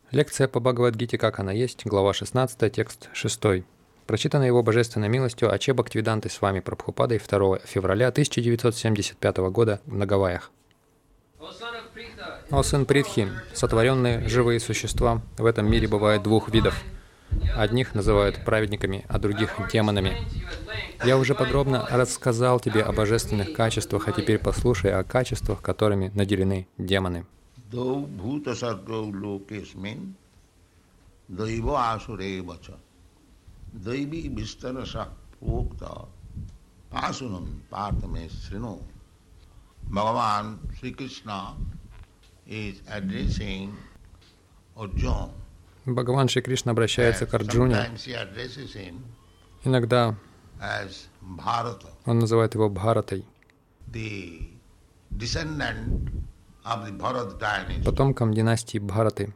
Лекция по Бхагавад-гите «Как она есть», глава 16, текст 6. Прочитана его божественной милостью Аче Бхактивидантой с вами Прабхупадой 2 февраля 1975 года на Гавайях. О сын Притхи, сотворенные живые существа в этом мире бывают двух видов. Одних называют праведниками, а других — демонами. Я уже подробно рассказал тебе о божественных качествах, а теперь послушай о качествах, которыми наделены демоны. Бхагаван Шри Кришна обращается к Арджуне. Иногда он называет его Бхаратой, потомком династии Бхараты.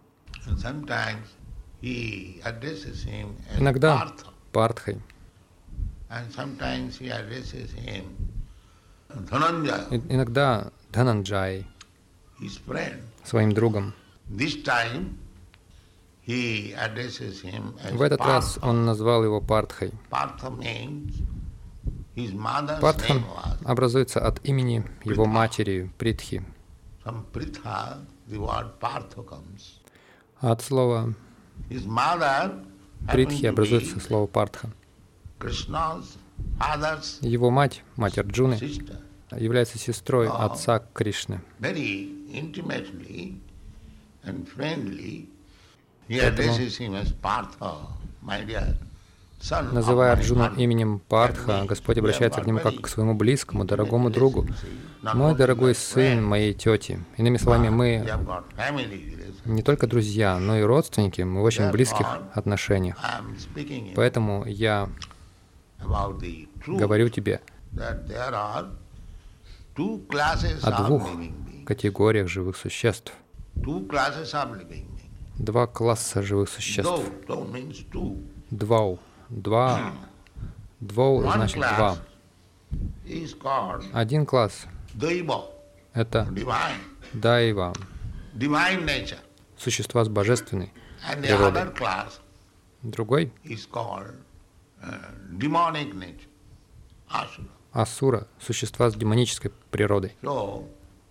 Иногда Партхой. Иногда Дхананджай, своим другом. В этот раз он назвал его Партхой. Партхан образуется от имени его матери Притхи. От слова Притхи образуется слово Партха. Его мать, мать Арджуны, является сестрой отца Кришны. Называя Арджуну именем Партха, Господь обращается к нему как к своему близкому, дорогому другу. «Мой дорогой сын моей тети». Иными словами, мы не только друзья, но и родственники, мы в очень близких отношениях. Поэтому я говорю тебе о двух категориях живых существ. Два класса живых существ. Двоу значит два. Один класс — это дайва, существа с божественной природой. Другой — асура, существа с демонической природой. В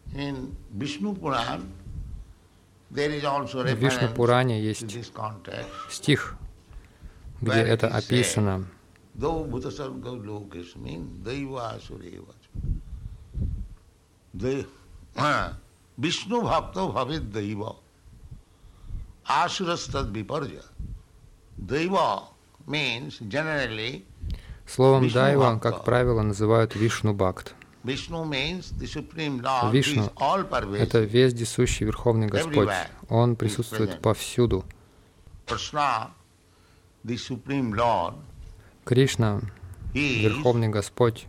Вишну-Пуране есть стих, где это описано. Vishnu bhakta bhavid daiva asurastad viparja. Daiva means generally. Словом дайва, как правило, называют Вишну-бхакт. Вишну — это вездесущий Верховный Господь. Он присутствует повсюду. Кришна, Верховный Господь,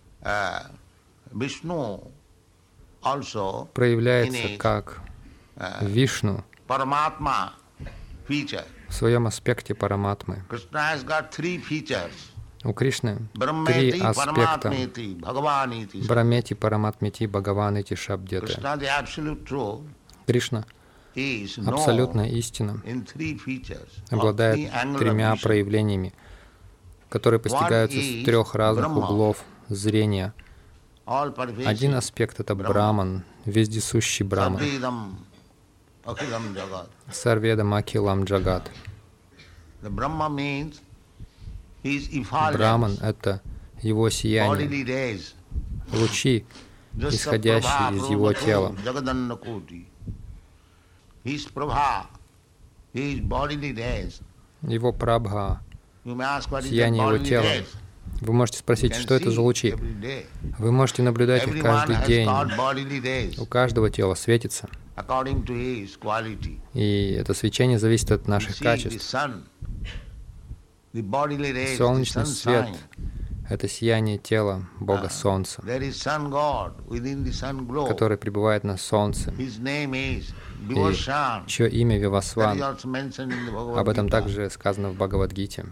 проявляется как Вишну в своем аспекте Параматмы. У Кришны три аспекта: Брамети, Параматмити, Бхагаванити, Шабдеты. Кришна, абсолютная истина, обладает тремя проявлениями, которые постигаются с трех разных углов зрения. Один аспект — это Браман, вездесущий Браман. Сарведам Акилам Джагат. Браман — это его сияние, лучи, исходящие из его тела. Его прабха, сияние его тела. Вы можете спросить, что это за лучи? Вы можете наблюдать их каждый день. У каждого тела светится. И это свечение зависит от наших качеств. Солнечный свет — это сияние тела Бога Солнца, который пребывает на Солнце, и чье имя Вивасван. Об этом также сказано в Бхагавад-гите.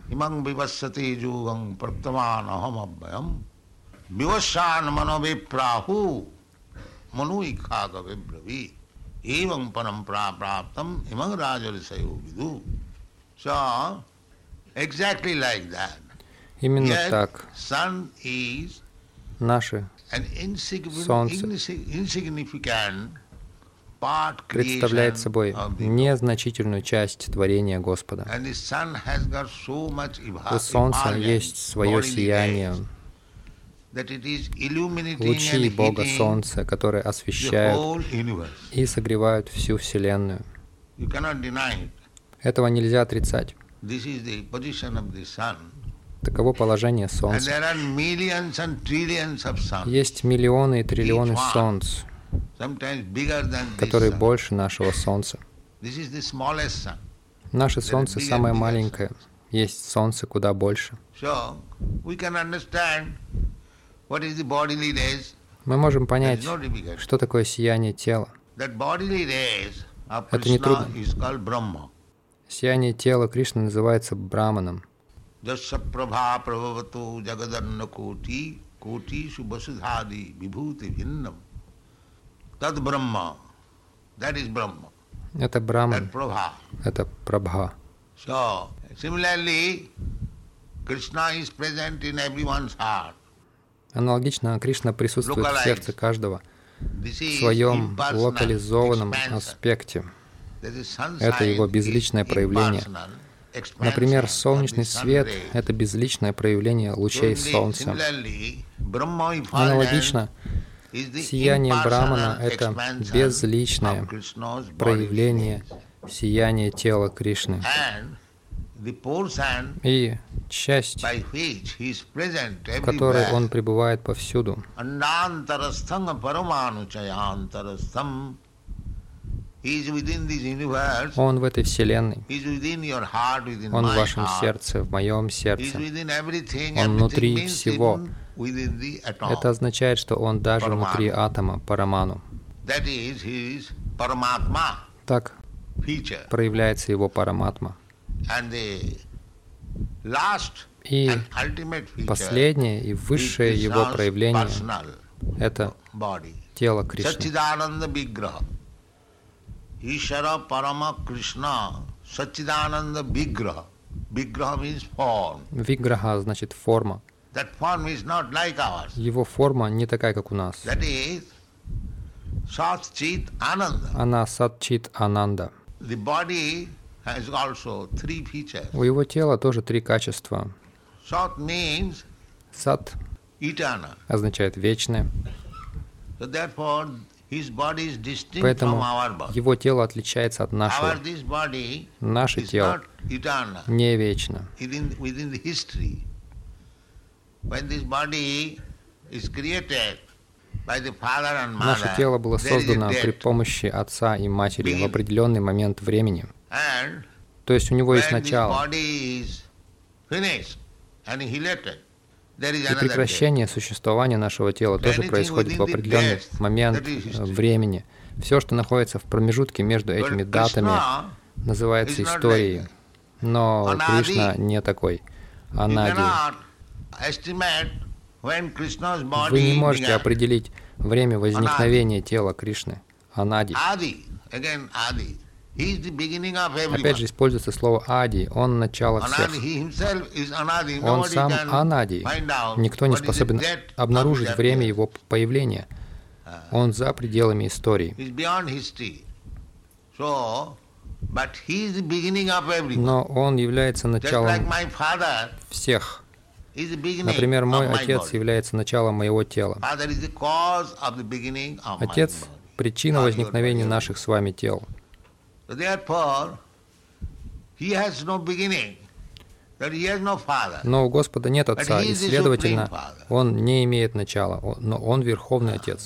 evam param praptam imang rajarisayo vidu. So, exactly like that. Именно Yet, так sun is наше an Солнце insignificant part представляет creation собой of the незначительную часть творения Господа. and the sun has got so much У Солнца есть свое bodily сияние, rays that it is illuminating лучи and Бога heating Солнца, которые the освещают whole universe. и согревают всю Вселенную. You cannot deny it. Этого нельзя отрицать. This is the position of the sun. Таково положение And Солнца. there are millions and trillions of suns, Есть миллионы и триллионы Солнц, sometimes bigger than this которые sun. больше нашего Солнца. This is the smallest sun. Наше Солнце bigger, самое bigger маленькое. Есть Солнце куда больше. So, we can understand what is the bodily rays. Мы можем There понять, is no difficulty. что такое сияние тела. That bodily rays of Это не Krishna трудно. is called Brahma. Сияние тела Кришны называется Браманом. Jasya prabha prabhavatu jagadanna koti koti subhasudhadi vibhuti bhinnam. Tad Brahma. That is Brahma. Это Браман, That prabha. это Прабха. So, similarly, Krishna is present in everyone's heart. Аналогично, Кришна присутствует в сердце каждого This в is своем impersonal локализованном expansion. аспекте. That is sunshine Это его is безличное проявление. impersonal expansion Например, of солнечный the sun свет rays. — это безличное проявление лучей Солнца. Similarly, Brahma effulgence Аналогично, is the сияние Брамана — impersonal это expansion безличное of Krishna's body. проявление сияния тела Кришны. And the portion И часть, by which he is present в которой everywhere, он пребывает повсюду, Anantarastham paramanuchayantarastham, he is within this universe, он в этой Вселенной, he is within your heart, within он в my вашем heart, сердце, в моем he is сердце. within everything, Он everything внутри means всего. even within the atom. Это означает, что он даже внутри атома, Параману. That is his Paramatma Так feature. проявляется его Параматма. And the last И and ultimate feature последнее и is высшее его Krishna's проявление personal — это body. тело Кришны. Satchidananda Vigraha. Ishara Parama Krishna Satchidananda Vigraha. Vigraha means form. Виграха значит форма. That form is not like ours. Его форма не такая, как у нас. That is Sat Chit Ananda. Она Сатчит Ананда. The body has also three features. У его тела тоже три качества. Sat means Сат eternal. означает вечное, So therefore his body is distinct from поэтому our body. его тело отличается от нашего. Our this body Наше is тело not eternal. не вечно. Within the history. When this body is created by the father and Наше mother, тело было there is a создано при death. помощи отца и матери в определенный момент времени. And То есть у него есть when this начало. body is finished, annihilated, there is И another death. прекращение существования нашего тела тоже происходит в определенный момент времени. Все, что находится в промежутке между этими датами, называется историей. Но Кришна не такой. Анади. Вы не можете определить время возникновения тела Кришны. Анади. Опять же используется слово Ади. Он начало всех. Он сам Анади. Никто не способен обнаружить время его появления. Он за пределами истории. Но он является началом всех. Например, мой отец является началом моего тела. Отец — причина возникновения наших с вами тел. Но у Господа нет отца, и, следовательно, он не имеет начала, но он Верховный Отец.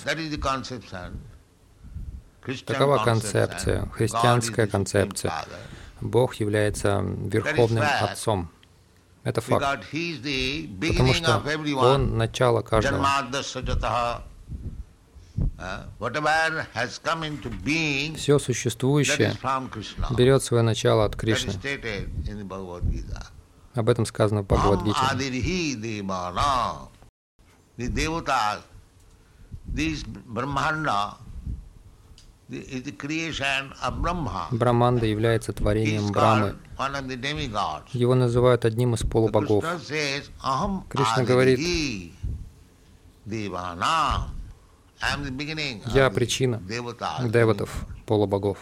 Такова концепция, христианская концепция. Бог является Верховным Отцом. Это факт. Потому что Он — начало каждого. Все существующее берет свое начало от Кришны. Об этом сказано в Бхагавад-гите. is the creation of Brahma. Браманда является He творением is Брамы. called one of the demigods. Его называют одним из полубогов. Krishna says, Aham Кришна говорит, Aditi Devanam. I am the beginning «Я of the причина devatas. деватов, полубогов».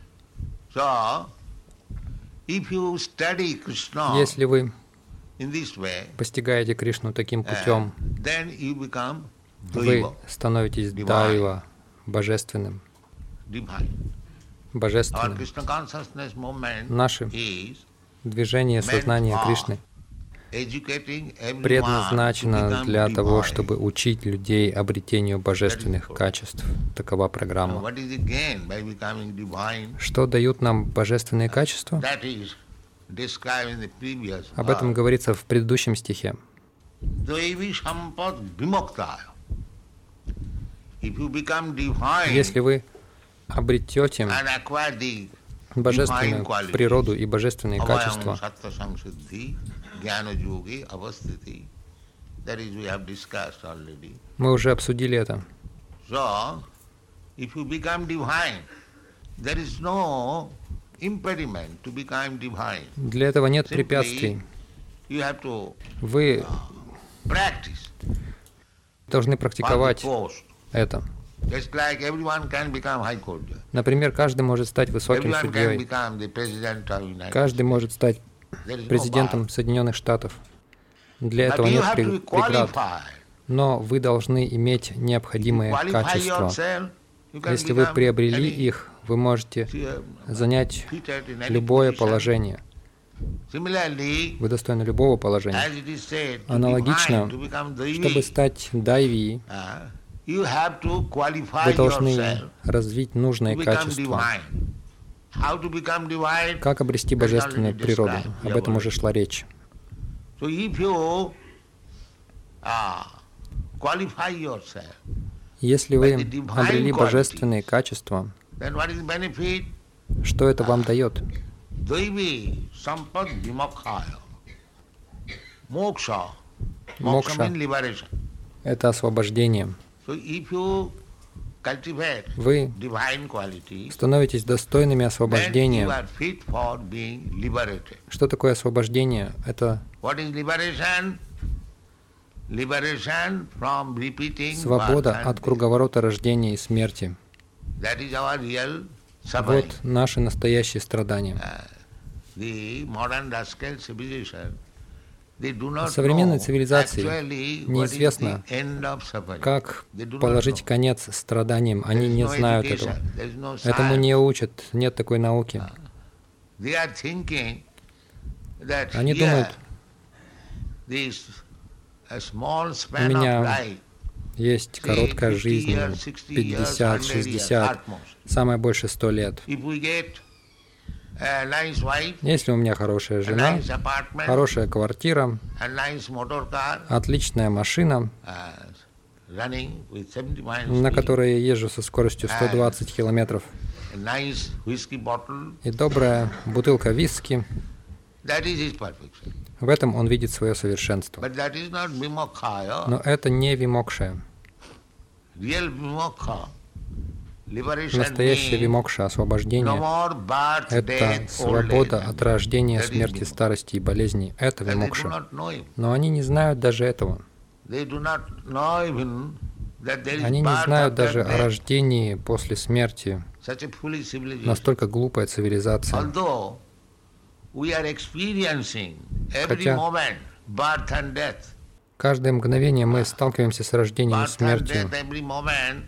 So, if you study Krishna Если вы in this way, постигаете Кришну таким путем, then you become вы Daiva, становитесь Дайва, божественным. divine. Our Божественным. Krishna consciousness movement Наше is движение сознания Кришны educating everyone to предназначено become для того, divine. чтобы учить людей обретению божественных качеств. Такова Now, программа. what is the gain by becoming divine? Что дают нам божественные качества? That is described in the previous Об этом verse. говорится в предыдущем стихе. Daivi sampad vimoktaya. If you become divine Если вы обретете and acquire the божественную divine природу qualities, и божественные avayam качества, sattva samsiddhi, jnana yogi, avasthiti, that is we have discussed already. мы уже обсудили это. So, if you become divine, there is no impediment to become divine. Для этого нет Simply, препятствий. you have to Вы practice должны for the практиковать post. это. Just like everyone can become high court judge. Например, каждый может стать высоким Everyone can судьей. become the president of United Каждый States. может стать There is no президентом Соединенных Штатов. Для bar. этого But you нет have to be преград. qualified. Но вы должны иметь необходимые Qualify качества. yourself, you can Если вы become приобрели any, их, вы можете занять fitted in any любое position. положение. Similarly, Вы достойны любого положения. as it is said, to Аналогично, divine, to become чтобы Daivi, стать дайви, you have to qualify вы должны yourself развить to нужные become качества. divine. How to become divine? Как обрести божественную природу? Об этом уже шла речь. So if you qualify yourself, Если вы обрели божественные качества, then what is the benefit? что это вам дает? Daivi sampad vimokhaya. Moksha. Мокша. Moksha means liberation. Это освобождение. So if you cultivate Вы divine quality, становитесь достойными then you освобождения. are fit for being liberated. Что такое освобождение? Это What is liberation? Liberation from repeating свобода birth and от death. круговорота рождения и смерти. That is our real suffering. Вот наши настоящие страдания. The modern rascal civilization, they do not Современной know цивилизации actually what is неизвестно, the end of suffering. как They do not положить know. конец страданиям. There Они is не no знают education, этого. there is no Этому science. не учат, нет такой науки. They are thinking that Они here, думают, this a small у span of меня life, есть say короткая 50 жизнь, years, 60 years, 50, 100 years, 60, at most. самое больше 100 лет. If we get a nice wife, Если у меня хорошая a жена, nice apartment, хорошая квартира, a nice motor car, отличная машина, running with 70 miles на speed, которой я езжу со скоростью 120 километров, a nice whiskey bottle, и добрая бутылка виски, that is his perfection. в этом он видит свое совершенство. But that is not vimokhaya. Но это не вимокша. Real vimokha, liberation Настоящая means вимокша, no освобождение, more birth, это death, old свобода age. от рождения, That is смерти, vimokha. старости и болезней. Это And they do вимокша. not know him. Но они не знают даже этого. They do not know even that there is Они не birth знают after даже о death. рождении после смерти. Such a foolish civilization. Настолько глупая цивилизация. Although we are experiencing every Хотя moment birth and death. Каждое мгновение мы сталкиваемся с рождением и Birth and смертью. death every moment.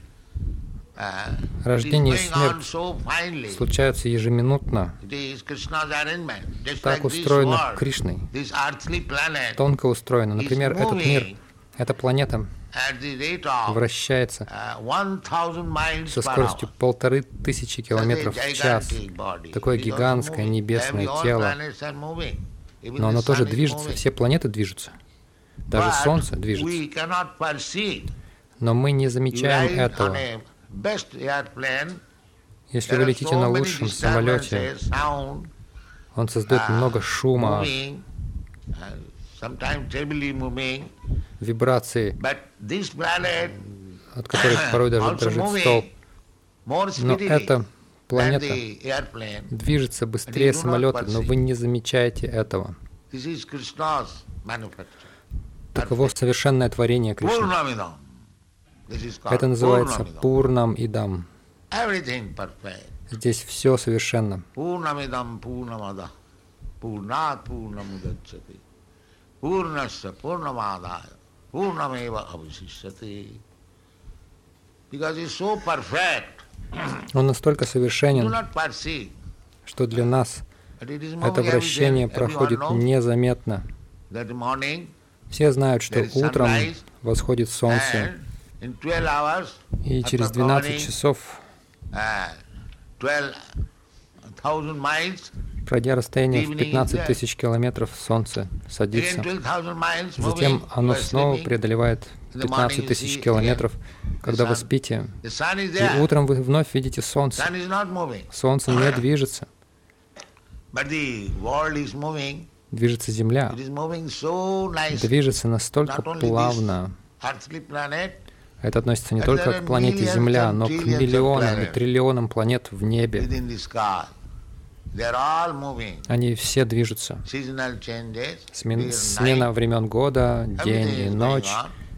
It is Рождение и going on смерть so finely. случаются ежеминутно. It is Krishna's arrangement. Just Так like this устроено world, Кришной. this earthly planet, Тонко устроено. Например, этот мир, эта планета at the rate of вращается 1,000 miles со per скоростью hour. 1500 километров в час. Такое гигантское небесное тело. Но оно тоже движется, все планеты движутся. Даже Солнце движется. Но мы не замечаем этого. Если вы летите на лучшем самолете, он создает много шума, вибрации, от которых порой даже дрожит стол. Но эта планета движется быстрее самолета, но вы не замечаете этого. Таково совершенное творение Кришны. Это называется Пурнам Идам. Здесь все совершенно. Он настолько совершенен, что для нас это вращение проходит незаметно. Все знают, что утром восходит солнце, и через 12 часов, пройдя расстояние в 15 тысяч километров, солнце садится. Затем оно снова преодолевает 15 тысяч километров, когда вы спите. И утром вы вновь видите солнце. Солнце не движется. Движется Земля. Движется настолько плавно. Это относится не только к планете Земля, но к миллионам и триллионам планет в небе. Они все движутся. Смена времен года, день и ночь.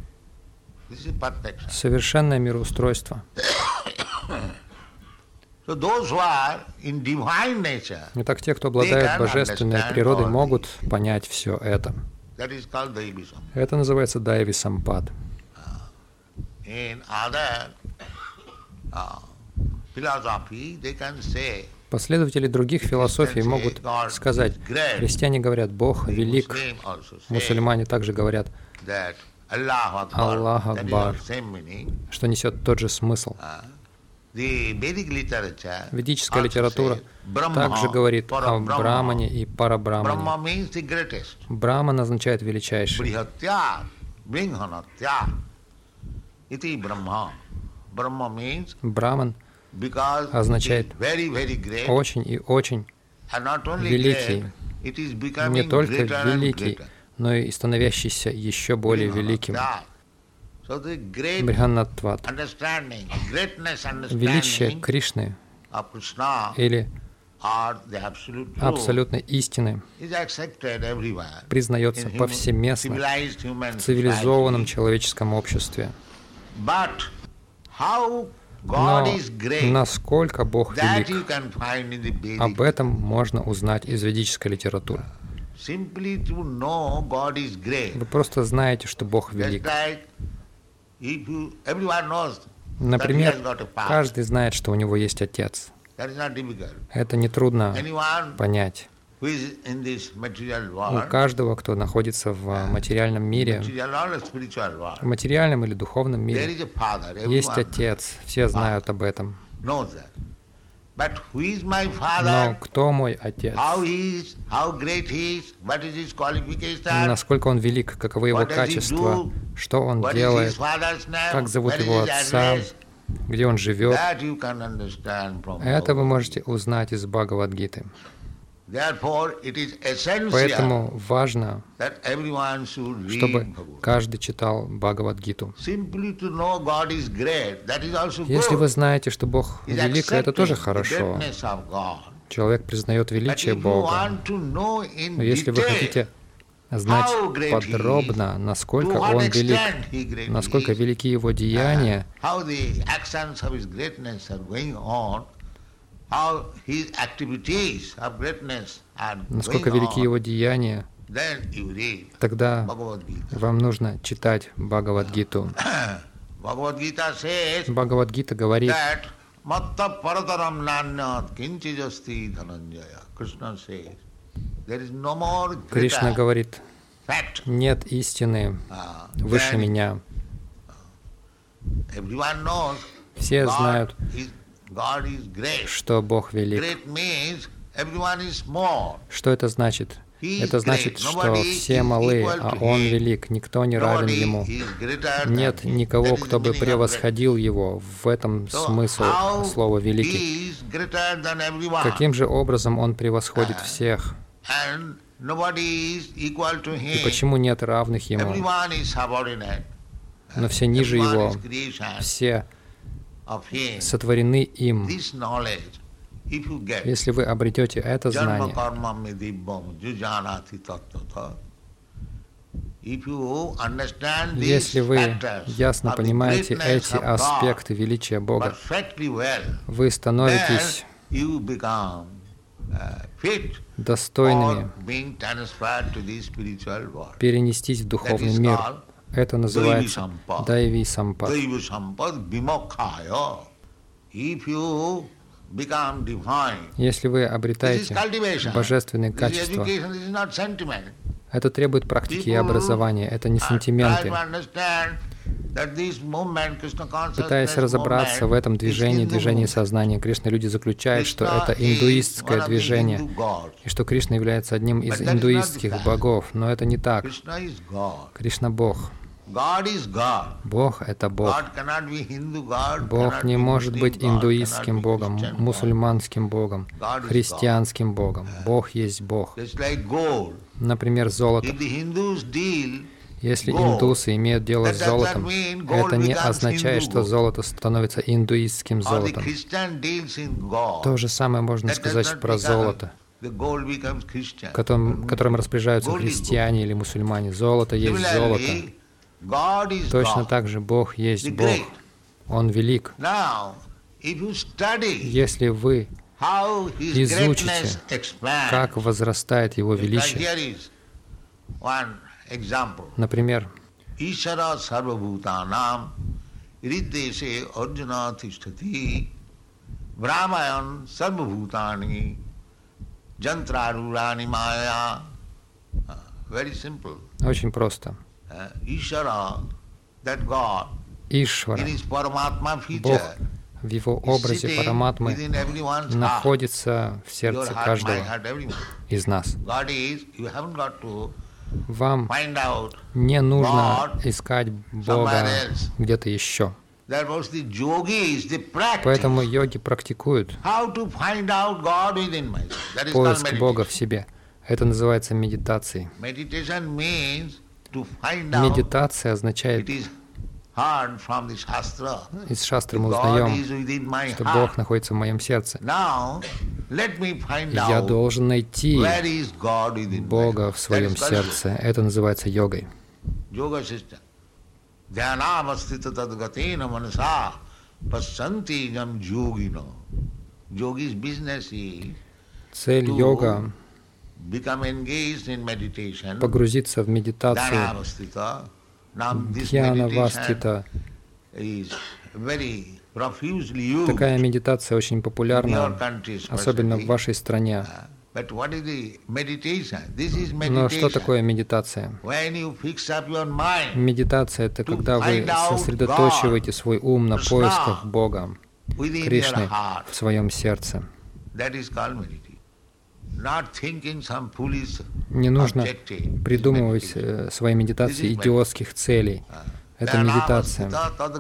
Совершенное мироустройство. Итак, те, кто обладает божественной природой, могут понять все это. Это называется Дайви Сампад. Последователи других философий могут сказать, христиане говорят, Бог велик, мусульмане также говорят Аллах Акбар, что несет тот же смысл. Ведическая литература также говорит о Брамане и Парабрамане. Браман означает величайший. Браман означает очень и очень великий, не только великий, но и становящийся еще более великим. Бриханнатват. Величие Кришны или абсолютной истины признается повсеместно в цивилизованном человеческом обществе. Но насколько Бог велик, об этом можно узнать из ведической литературы. Вы просто знаете, что Бог велик. Например, каждый знает, что у него есть отец. Это нетрудно понять. У каждого, кто находится в материальном мире, в материальном или духовном мире, есть отец. Все знают об этом. Но кто мой отец? Насколько он велик? Каковы его качества? Что он делает? Как зовут его отца? Где он живет? Это вы можете узнать из Бхагавад-гиты. Поэтому важно, чтобы каждый читал Бхагавад-гиту. Если вы знаете, что Бог велик, это тоже хорошо. Человек признает величие Бога. Но если вы хотите знать подробно, насколько Он велик, насколько велики Его деяния, насколько велики Его деяния, тогда вам нужно читать Бхагавад-гиту. Бхагавад-гита говорит, Кришна говорит, нет истины выше меня. Все знают, что Бог велик. Что это значит? Это значит, что все малы, а Он велик, никто не равен Ему. Нет никого, кто бы превосходил Его. В этом смысл слова «великий». Каким же образом Он превосходит всех? И почему нет равных Ему? Но все ниже Его, все сотворены им. Если вы обретете это знание, если вы ясно понимаете эти аспекты величия Бога, вы становитесь достойными перенестись в духовный мир. Это называется Дайви Сампад. Если вы обретаете божественные качества, это требует практики и образования, это не сантименты. Пытаясь разобраться в этом движении сознания Кришны, люди заключают, что это индуистское движение, и что Кришна является одним из индуистских богов. Но это не так. Кришна — Бог. Бог — это Бог. Бог не может быть индуистским богом, мусульманским богом, христианским богом. Бог есть Бог. Например, золото. Если индусы имеют дело с золотом, это не означает, что золото становится индуистским золотом. То же самое можно сказать про золото, которым распоряжаются христиане или мусульмане. Золото есть золото. Точно так же Бог есть Бог. Он велик. Если вы изучите, как возрастает Его величие, например, Ishara sarvabhutanam irideshe arjuna tishtati brahmayan sarvabhutani jantrarurani maya. Very simple. Очень просто. Ishara, that God, Ишвара, in his Paramatma Бог feature, в Его образе Параматмы находится в сердце каждого из нас. Вам не нужно искать Бога где-то еще. Поэтому йоги практикуют поиск Бога в себе. Это называется медитацией. Медитация означает, из шастры мы узнаем, что Бог находится в моем сердце. Я должен найти Бога в своем сердце. Это называется йогой. Цель йога — погрузиться в медитацию. Дхьянавастита. Такая медитация очень популярна, особенно в вашей стране. Но что такое медитация? Медитация — это когда вы сосредоточиваете свой ум на поисках Бога, Кришны, в своем сердце. Не нужно придумывать свои медитации идиотских целей. Это медитация.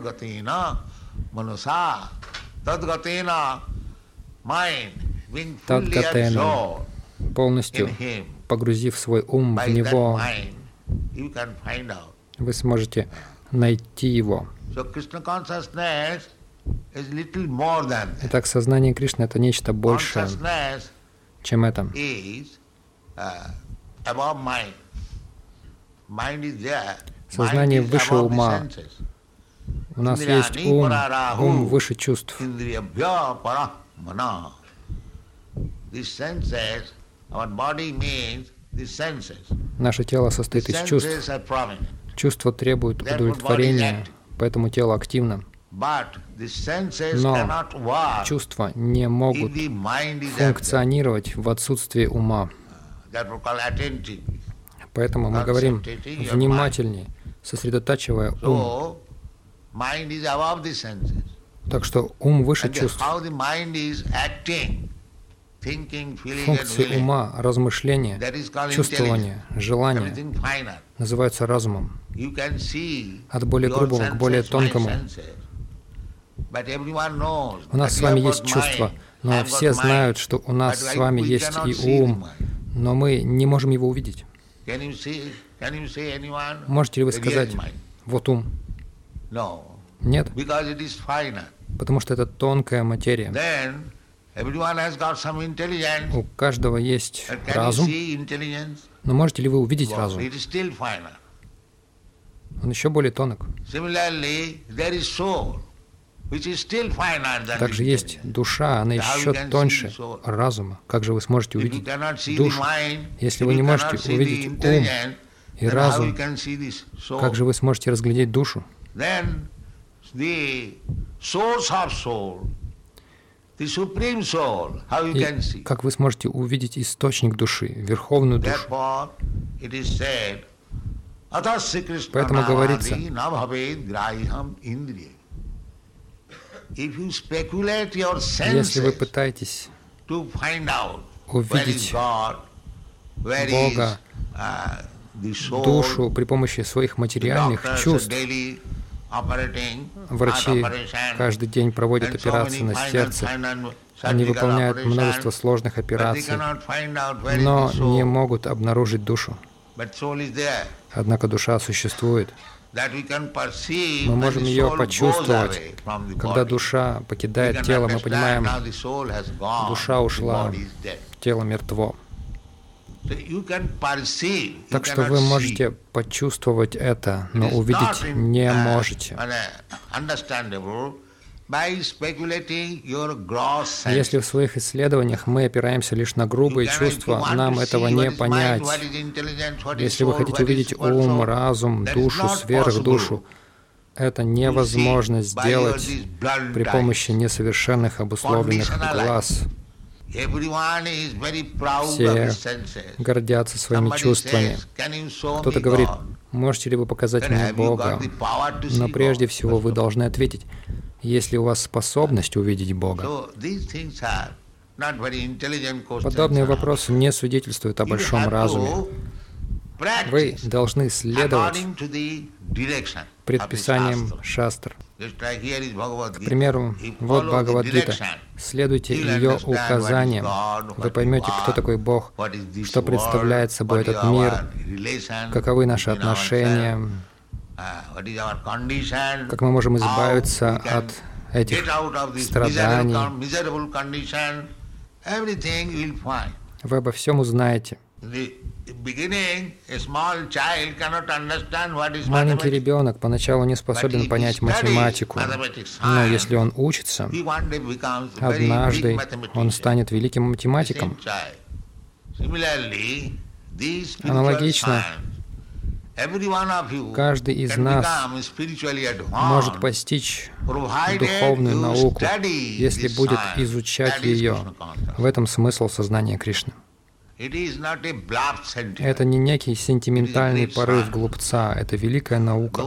Тадгатена, полностью погрузив свой ум в него, вы сможете найти его. Итак, сознание Кришны — это нечто большее, чем это. Сознание выше ума. У нас есть ум выше чувств. Наше тело состоит из чувств. Чувства требуют удовлетворения, поэтому тело активно. Но чувства не могут функционировать в отсутствии ума. Поэтому мы говорим внимательнее, сосредотачивая ум. Так что ум выше чувств. Функции ума, размышления, чувствования, желания называются разумом. От более грубого к более тонкому. У нас с вами есть чувства, но все знают, что у нас с вами есть и ум, но мы не можем его увидеть. Можете ли вы сказать, вот ум? Нет, потому что это тонкая материя. У каждого есть разум, но можете ли вы увидеть разум? Он еще более тонок. Также есть душа, она еще тоньше разума. Как же вы сможете увидеть душу? Если вы не можете увидеть ум и разум, как же вы сможете разглядеть душу? И как вы сможете увидеть источник души, верховную душу? Поэтому говорится, если вы пытаетесь увидеть Бога, душу при помощи своих материальных чувств, врачи каждый день проводят операции на сердце, они выполняют множество сложных операций, но не могут обнаружить душу. Однако душа существует. Мы можем ее почувствовать. Когда душа покидает тело, мы понимаем, душа ушла, тело мертво. Так что вы можете почувствовать это, но увидеть не можете. Если в своих исследованиях мы опираемся лишь на грубые чувства, нам этого не понять. Если вы хотите увидеть ум, разум, душу, сверхдушу, это невозможно сделать при помощи несовершенных обусловленных глаз. Все гордятся своими чувствами. Кто-то говорит, можете ли вы показать мне Бога? Но прежде всего вы должны ответить, есть ли у вас способность увидеть Бога? Подобные вопросы не свидетельствуют о большом разуме. Вы должны следовать предписаниям шастр. К примеру, вот Бхагавад-гита. Следуйте ее указаниям. Вы поймете, кто такой Бог, что представляет собой этот мир, каковы наши отношения, как мы можем избавиться от этих страданий. Вы обо всем узнаете. Маленький ребенок поначалу не способен понять математику, но если он учится, однажды он станет великим математиком. Аналогично, каждый из нас может постичь духовную науку, если будет изучать ее. В этом смысл сознания Кришны. Это не некий сентиментальный порыв глупца, это великая наука.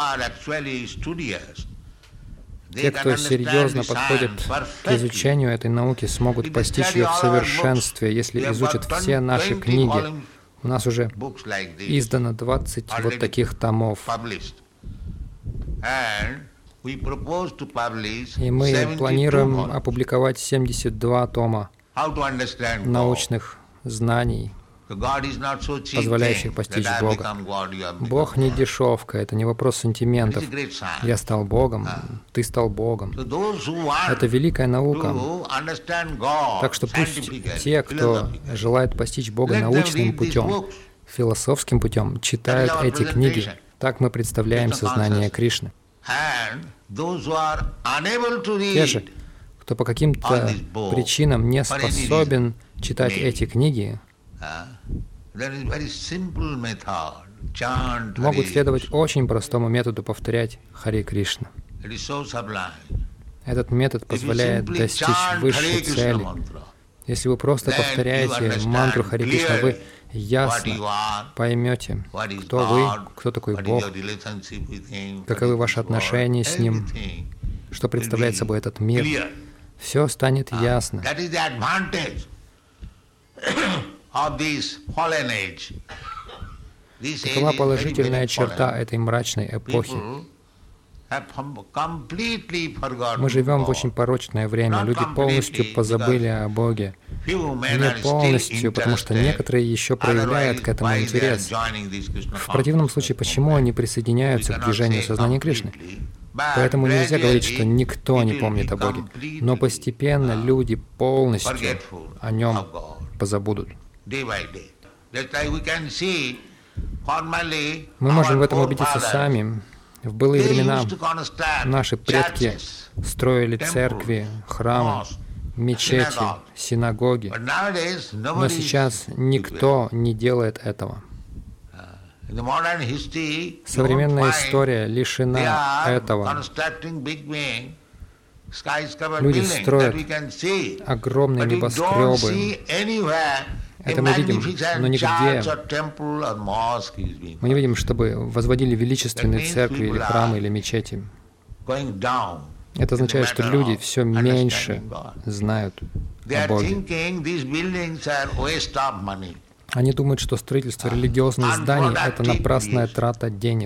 Те, кто серьезно подходит к изучению этой науки, смогут постичь ее в совершенстве, если изучат все наши книги. У нас уже издано 20 вот таких томов. И мы планируем опубликовать 72 тома научных знаний, позволяющих постичь Бога. Бог не дешевка, это не вопрос сантиментов. Я стал Богом, ты стал Богом. Это великая наука. Так что пусть те, кто желает постичь Бога научным путем, философским путем, читают эти книги. Так мы представляем сознание Кришны. Те же, кто по каким-то причинам не способен читать эти книги, могут следовать очень простому методу повторять Харе Кришна. Этот метод позволяет достичь высшей цели. Если вы просто повторяете мантру Харе Кришна, вы ясно поймете, кто вы, кто такой Бог, каковы ваши отношения с Ним, что представляет собой этот мир. Все станет ясно. Такова положительная черта этой мрачной эпохи. Мы живем в очень порочное время. Люди полностью позабыли о Боге. Не полностью, потому что некоторые еще проявляют к этому интерес. В противном случае, почему они присоединяются к движению сознания Кришны? Поэтому нельзя говорить, что никто не помнит о Боге. Но постепенно люди полностью о Нем позабудут. Мы можем в этом убедиться сами. В былые времена наши предки строили церкви, храмы, мечети, синагоги. Но сейчас никто не делает этого. Современная история лишена этого. Люди строят огромные небоскребы. Это мы видим, но нигде. Мы не видим, чтобы возводили величественные церкви или храмы или мечети. Это означает, что люди все меньше знают о Боге. Они думают, что строительство религиозных зданий — это напрасная трата денег.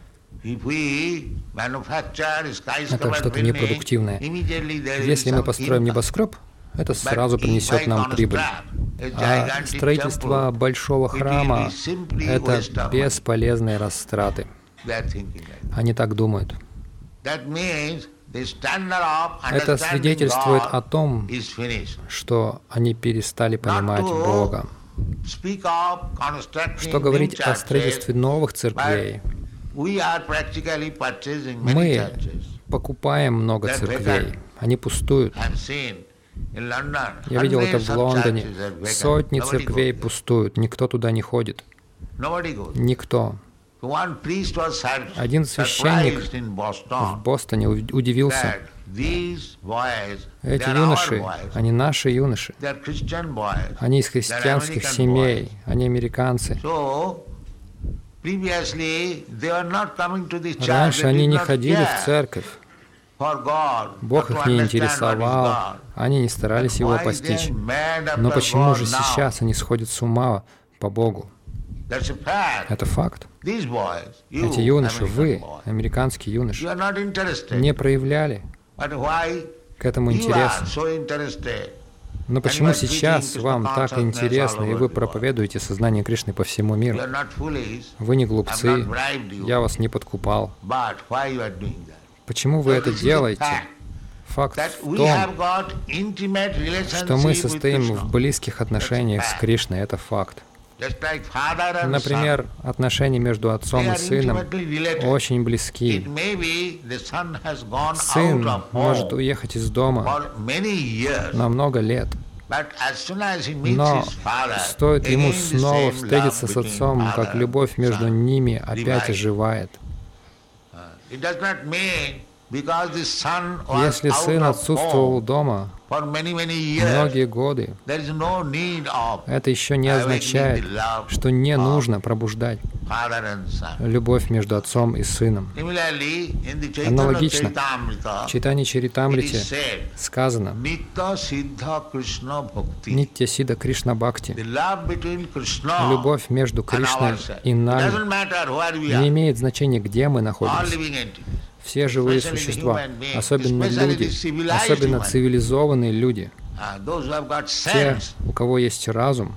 Это что-то непродуктивное. Если мы построим небоскреб, это сразу принесет нам прибыль. А строительство большого храма — это бесполезные растраты. Они так думают. Это свидетельствует о том, что они перестали понимать Бога. Что говорить о строительстве новых церквей? Мы покупаем много церквей, они пустуют. Я видел это в Лондоне. Сотни церквей пустуют, никто туда не ходит. Никто. Один священник в Бостоне удивился. Эти юноши, они наши юноши. Они из христианских семей, они американцы. Раньше они не ходили в церковь. Бог их не интересовал, они не старались Его постичь. Но почему же сейчас они сходят с ума по Богу? Это факт. Эти юноши, вы, американские юноши, не проявляли к этому интерес. Но почему сейчас вам так интересно, и вы проповедуете сознание Кришны по всему миру? Вы не глупцы, я вас не подкупал. Почему вы это делаете? Факт в том, что мы состоим в близких отношениях с Кришной. Это факт. Например, отношения между отцом и сыном очень близки. Сын может уехать из дома на много лет, но стоит ему снова встретиться с отцом, как любовь между ними опять оживает. Если сын отсутствовал дома многие годы, это еще не означает, что не нужно пробуждать любовь между отцом и сыном. Аналогично, в Чайтанья Чаритамрите сказано «Нитья Сидха Кришна Бхакти». Любовь между Кришной и нами не имеет значения, где мы находимся. Все живые существа, особенно люди, особенно цивилизованные люди, те, у кого есть разум,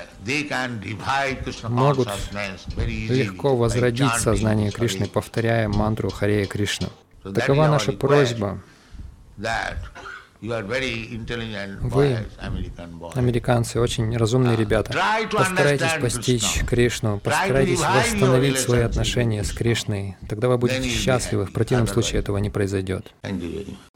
могут легко возродить сознание Кришны, повторяя мантру Харе Кришна. Такова наша просьба. Вы, американцы, очень разумные ребята. Постарайтесь постичь Кришну, постарайтесь восстановить свои отношения с Кришной. Тогда вы будете счастливы. В противном случае этого не произойдет.